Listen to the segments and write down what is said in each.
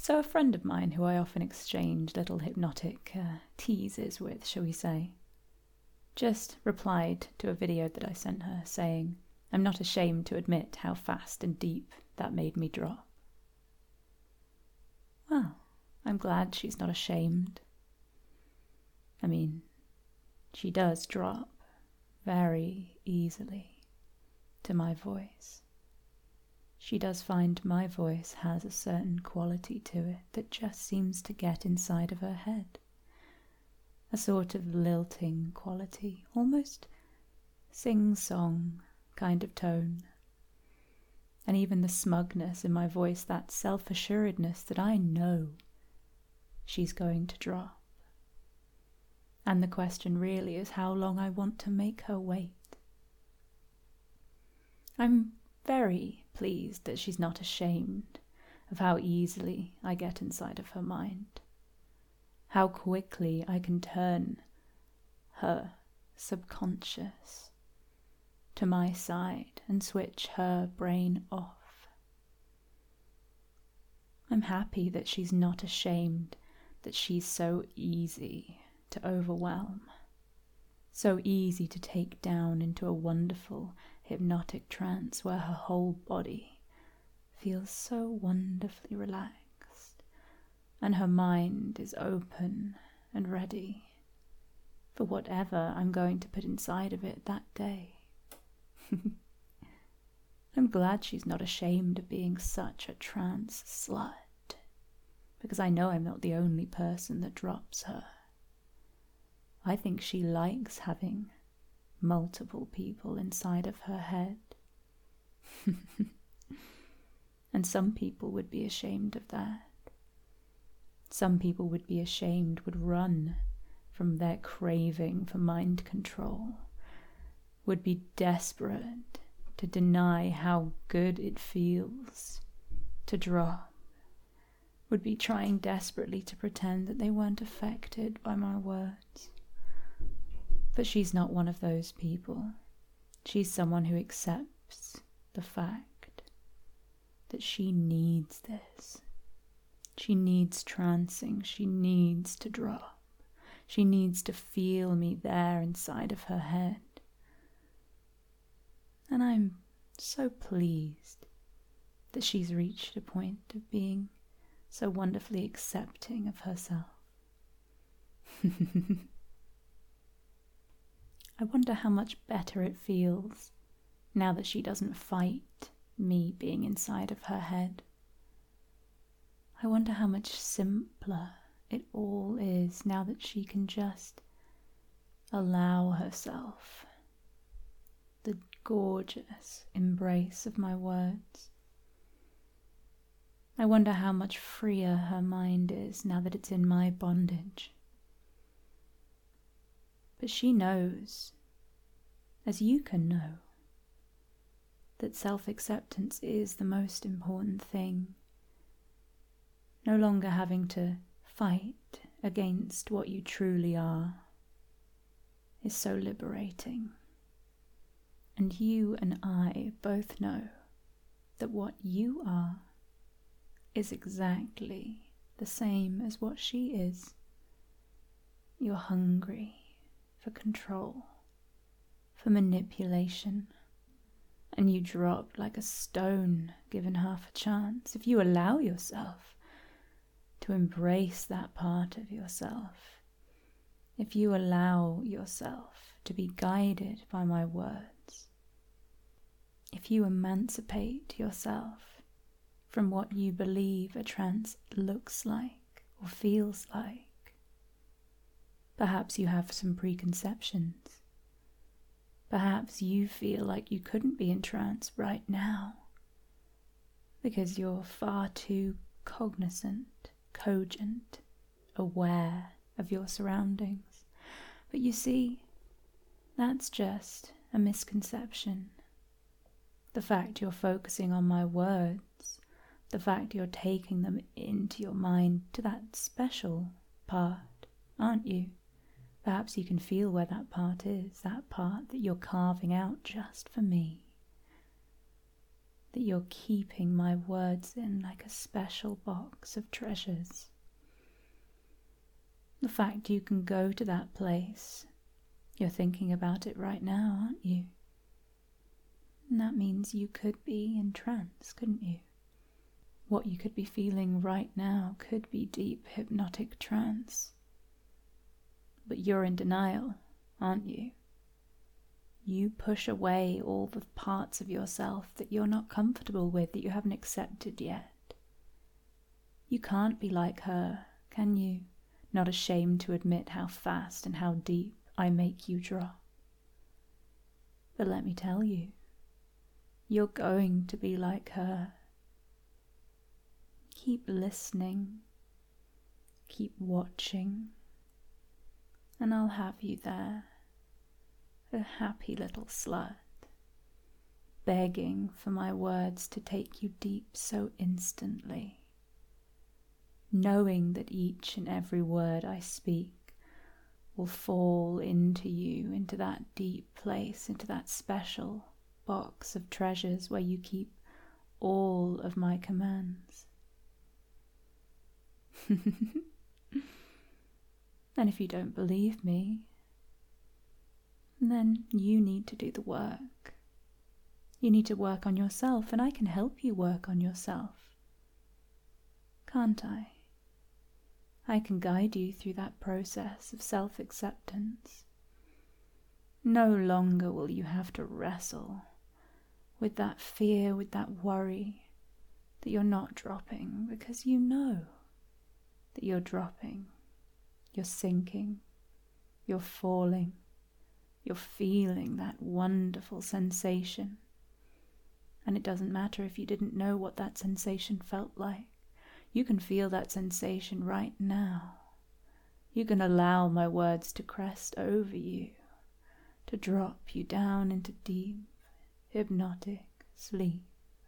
So a friend of mine who I often exchange little hypnotic teases with, shall we say, just replied to a video that I sent her saying, "I'm not ashamed to admit how fast and deep that made me drop." Well, I'm glad she's not ashamed. I mean, she does drop very easily to my voice. She does find my voice has a certain quality to it that just seems to get inside of her head. A sort of lilting quality, almost sing-song kind of tone. And even the smugness in my voice, that self-assuredness that I know she's going to drop. And the question really is how long I want to make her wait. I'm very pleased that she's not ashamed of how easily I get inside of her mind, how quickly I can turn her subconscious to my side and switch her brain off. I'm happy that she's not ashamed, that she's so easy to overwhelm, so easy to take down into a wonderful hypnotic trance where her whole body feels so wonderfully relaxed and her mind is open and ready for whatever I'm going to put inside of it that day. I'm glad she's not ashamed of being such a trance slut, because I know I'm not the only person that drops her. I think she likes having multiple people inside of her head. And some people would be ashamed of that. Some people would be ashamed, would run from their craving for mind control, would be desperate to deny how good it feels to drop, would be trying desperately to pretend that they weren't affected by my words. But she's not one of those people. She's someone who accepts the fact that she needs this. She needs trancing. She needs to drop. She needs to feel me there inside of her head. And I'm so pleased that she's reached a point of being so wonderfully accepting of herself. I wonder how much better it feels now that she doesn't fight me being inside of her head. I wonder how much simpler it all is now that she can just allow herself the gorgeous embrace of my words. I wonder how much freer her mind is now that it's in my bondage. But she knows, as you can know, that self-acceptance is the most important thing. No longer having to fight against what you truly are is so liberating. And you and I both know that what you are is exactly the same as what she is. You're hungry for control, for manipulation, and you drop like a stone given half a chance. If you allow yourself to embrace that part of yourself, if you allow yourself to be guided by my words, if you emancipate yourself from what you believe a trance looks like or feels like, perhaps you have some preconceptions. Perhaps you feel like you couldn't be in trance right now because you're far too cognizant, cogent, aware of your surroundings. But you see, that's just a misconception. The fact you're focusing on my words, the fact you're taking them into your mind to that special part, aren't you? Perhaps you can feel where that part is, that part that you're carving out just for me. that you're keeping my words in like a special box of treasures. The fact you can go to that place, you're thinking about it right now, aren't you? And that means you could be in trance, couldn't you? What you could be feeling right now could be deep hypnotic trance. But you're in denial, aren't you? You push away all the parts of yourself that you're not comfortable with, that you haven't accepted yet. You can't be like her, can you? Not ashamed to admit how fast and how deep I make you drop. But let me tell you, you're going to be like her. Keep listening, keep watching, and I'll have you there, a happy little slut, begging for my words to take you deep so instantly, knowing that each and every word I speak will fall into you, into that deep place, into that special box of treasures where you keep all of my commands. And if you don't believe me, then you need to do the work. You need to work on yourself, and I can help you work on yourself. Can't I? I can guide you through that process of self-acceptance. No longer will you have to wrestle with that fear, with that worry that you're not dropping, because you know that you're dropping, you're sinking, you're falling, you're feeling that wonderful sensation. And it doesn't matter if you didn't know what that sensation felt like. You can feel that sensation right now. You can allow my words to crest over you, to drop you down into deep, hypnotic sleep.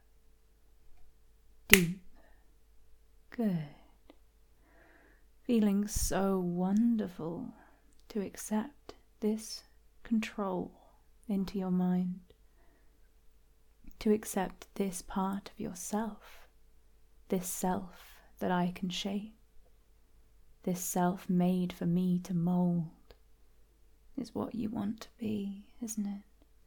Deep. Good. Feeling so wonderful to accept this control into your mind, to accept this part of yourself, this self that I can shape, this self made for me to mold, is what you want to be, isn't it?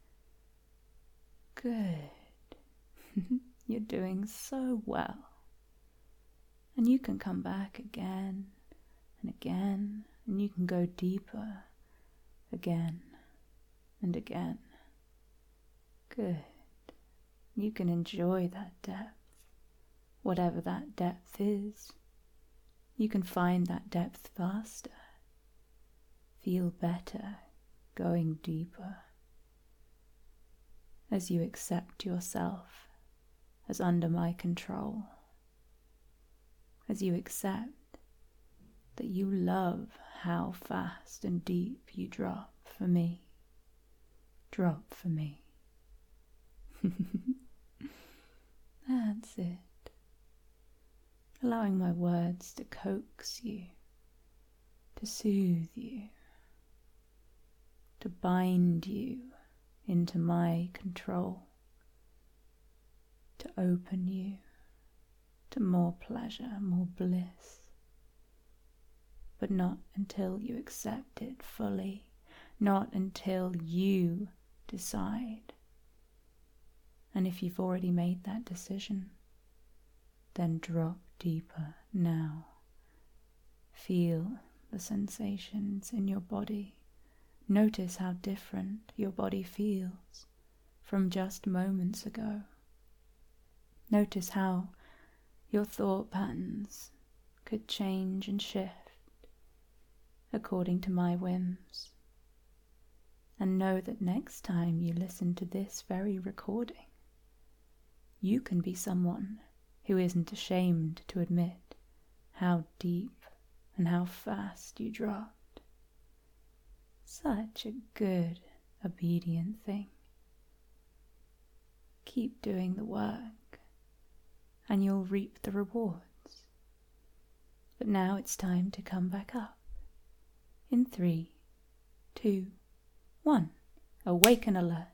Good. You're doing so well. And you can come back again and again, and you can go deeper again and again. Good. You can enjoy that depth, whatever that depth is. You can find that depth faster, feel better, going deeper, as you accept yourself as under my control, as you accept that you love how fast and deep you drop for me. Drop for me. That's it. Allowing my words to coax you, to soothe you, to bind you into my control, to open you to more pleasure, more bliss. But not until you accept it fully, not until you decide. And if you've already made that decision, then drop deeper now. Feel the sensations in your body. Notice how different your body feels from just moments ago. Notice how your thought patterns could change and shift according to my whims. And know that next time you listen to this very recording, you can be someone who isn't ashamed to admit how deep and how fast you dropped. Such a good, obedient thing. Keep doing the work, and you'll reap the rewards. But now it's time to come back up. In 3, 2, 1. Awaken alert.